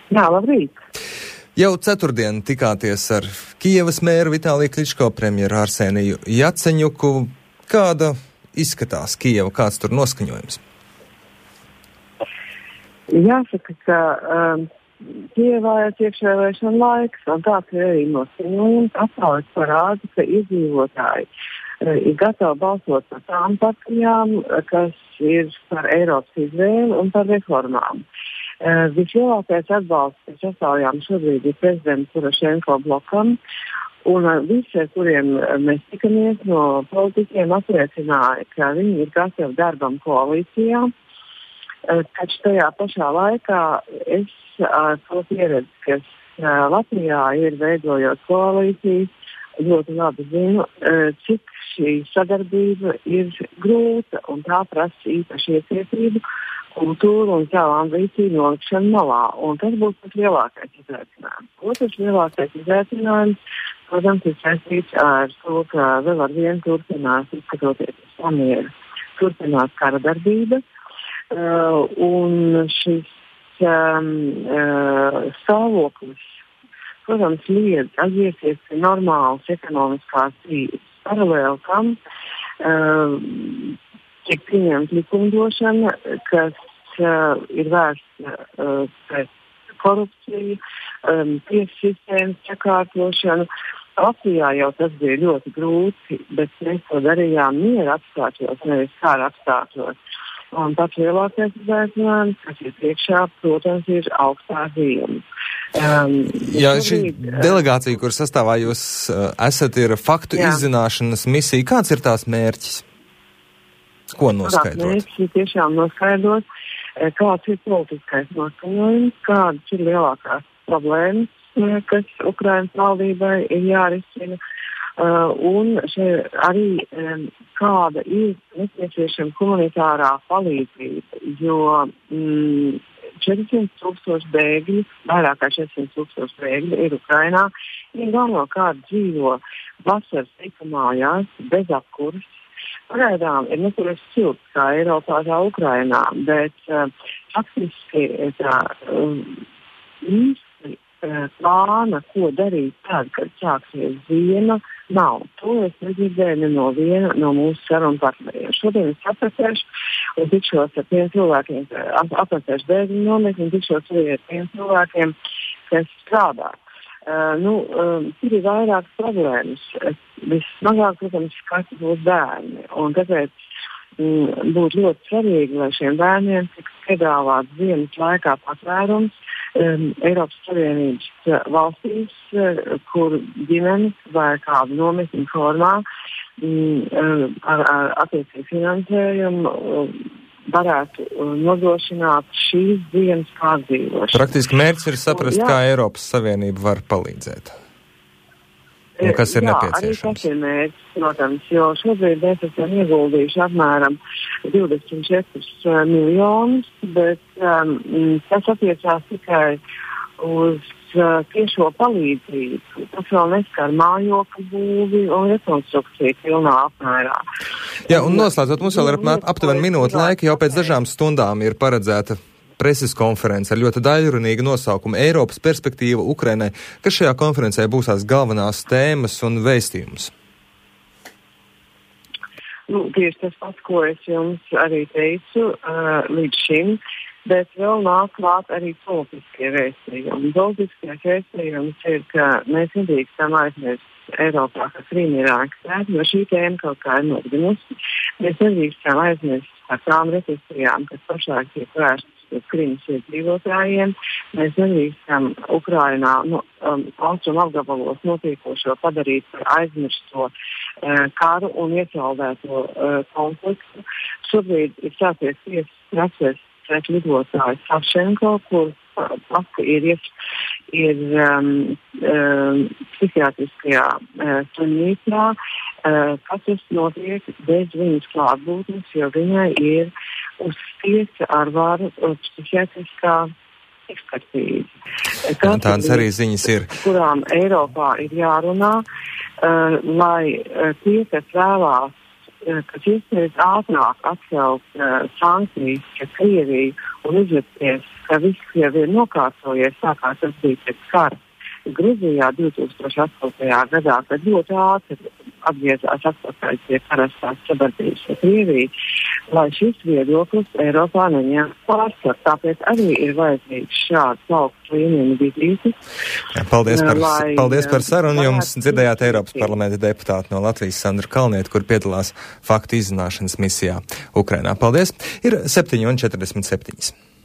Jā, labrīt. Jau ceturtdien tikāties ar Kijevas mēru Vitāliju Kličko, premjeru Arseniju Jaceņuku. Kāda izskatās Kijeva, kāds tur noskaņojums? Jāsaka, ka Kijevā ir priekšvēlēšana laiks, un tāds ir arī noskaņojums. Aptaujas parāda, ka iedzīvotāji ir gatavi balsot par tām partijām, kas ir par Eiropas izvēli un par reformām. Vislielākais atbalsts pēc aptaujām šobrīd ir prezidents Porošenko blokam, un visi, ar kuriem mēs tikamies no politiķiem, apliecināja, ka viņi ir gatavi darbam koalīcijā. Taču tajā pašā laikā es ar to pieredzi, kas Latvijā ir veidojot koalīcijas, ļoti labi zinu, cik šī sadarbība ir grūta, un tā prasa īpaši iecietību, kultūru un savu ambīciju nolikšanu malā. Un tas būs tas lielākais izaicinājums. Otrs lielākais izaicinājums, protams, ir saistīts ar to, ka vēl ar vienu turpinās izskatoties uz pamieru, turpinās kara darbība. Un šis stāvoklis, protams, liedz atgriezties pie normālas ekonomiskās dzīves. Paralēli tam tiek pieņemta likumdošana, kas ir vērsta pret korupciju, tiesu sistēmas sakārtošanu. Latvijā jau tas bija ļoti grūti, bet mēs to darījām miera apstākļos, nevis kara apstākļos. Un pats lielākais izaicinājums, kas ir priekšā, protams, ir augstā ziema. Jā, šī delegācija, kur sastāvā jūs esat, ir faktu izzināšanas misija. Kāds ir tās mērķis? Ko noskaidrot? Mērķis ir tiešām noskaidrot, kāds ir politiskais noskaņojums, kādas ir lielākās problēmas, kas Ukrainas valdībai ir jārisina. Un šeit arī kāda ir nepieciešama humanitārā palīdzība, jo 400,000 bēgļi, vairāk kā 400,000 bēgļi ir Ukrainā. Viņi galvenokārt dzīvo vasaras mājās bez apkuras. Pagaidām ir nekurās silts kā Eiropā, tā Ukrainā, bet faktiski tā īsti plāna, ko darīt tad, kad sāksies ziema, nav. To es nedzirdēju ne no viena no mūsu sarunu partneriem. Šodien es apmeklēšu un tikšos ar tiem cilvēkiem, apmeklēšu bēgļu nometni un tikšos arī ar tiem cilvēkiem, kas strādā. Tur ir vairākas problēmas. Vissmagāk, protams, skats būs bērni. Un tāpēc būtu ļoti svarīgi, lai šiem bērniem tiks piedāvāts ziemas laikā patvērums Eiropas Savienības valstīs, kur ģimenes vai kādu nometņu formā ar attiecīgu finansējumu varētu nodrošināt šīs dienas pārdzīvošanu. Praktiski mērķis ir saprast, kā Eiropas Savienība var palīdzēt. Un kas ir nepieciešams? Arī tas ir mērķis, protams, jo šobrīd mēs esam ieguldījuši apmēram 24 miljonus, bet tas attiecās tikai uz tiešo palīdzību. Tas vēl neskar mājokļu būvi un rekonstrukciju pilnā apmērā. Jā, un noslēdzot, mums vēl ir aptuveni minūte laika, jau pēc dažām stundām ir paredzēta preses konference ar ļoti daļrunīgu nosaukumu Eiropas perspektīva Ukrainai. Kas šajā konferencē būs tās galvenās tēmas un vēstījums? Tieši tas pats, ko es jums arī teicu līdz šim, bet vēl nāk klāt arī politiskie vēstījumi. Politiskais vēstījums ir, ka mēs nedrīkstam aizmirst Eiropā, ka Krīma ir anektēta, jo šī tēma kaut kā ir nogrimusi. Mēs nedrīkstam aizmirst par tām represijām, kas pašlaik tiek vērstas uz Krīmas iedzīvotājiem. Mēs nedrīkstam Ukrainā austrumu apgabalos notiekošo padarīt par aizmirsto karu un iesaldēto konfliktu. Šobrīd ir sācies tiesas process pret lidotāju Savčenko, kur ir psihiatriskajā slimnīcā, kas notiek bez viņas klātbūtnes, jo viņai ir uzspiesta ar varu psihiatriskā ekspertīze. Tādas arī ziņas ir. Kurām Eiropā ir jārunā, lai tie, kas vēlās pēc iespējas ātrāk atcelt sankcijas pret Krieviju un izlikties, ka viss Krievija ir nokārtojies, tā kā tas bija pēc kara Gruzijā 2008. gadā, kad ļoti ātri atgriezās atpakaļ pie karastās sadarbības ar Krieviju, lai šis viedoklis Eiropā neņemtu pārsvaru. Tāpēc arī ir vajadzīgs šāds augsts līmeņa vizītes. Paldies par sarunu. Jums dzirdējāt Eiropas parlamenta deputāti no Latvijas Sandra Kalniete, kur piedalās faktu izzināšanas misijā Ukrainā. Paldies. Ir 7:47.